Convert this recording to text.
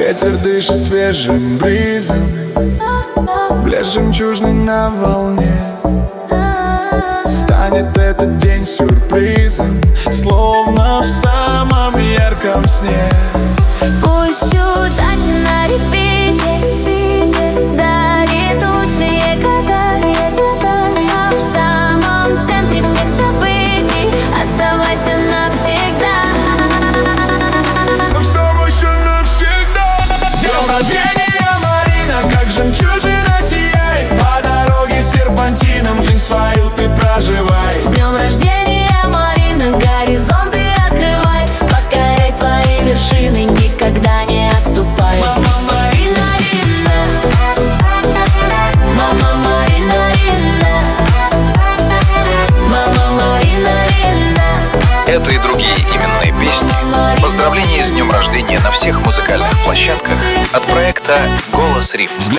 Ветер дышит свежим бризом, блеск жемчужный на волне. Станет этот день сюрпризом, словно в самом ярком сне. Пусть удача на репите дарит лучшие года. В самом центре всех событий оставайся навсегда. Оставайся навсегда. С днем рождения, Марина, как жемчужина сияй. По дороге серпантином жизнь свою ты проживай. С днем рождения, Марина, горизонты открывай. Покоряй свои вершины, никогда не отступай. Мама Марина, Рина. Мама Марина, Рина. Мама Марина, Рина. Это и другие именные песни. Поздравления с днем рождения на всех музыкальных площадках от проекта «Голос Рифм».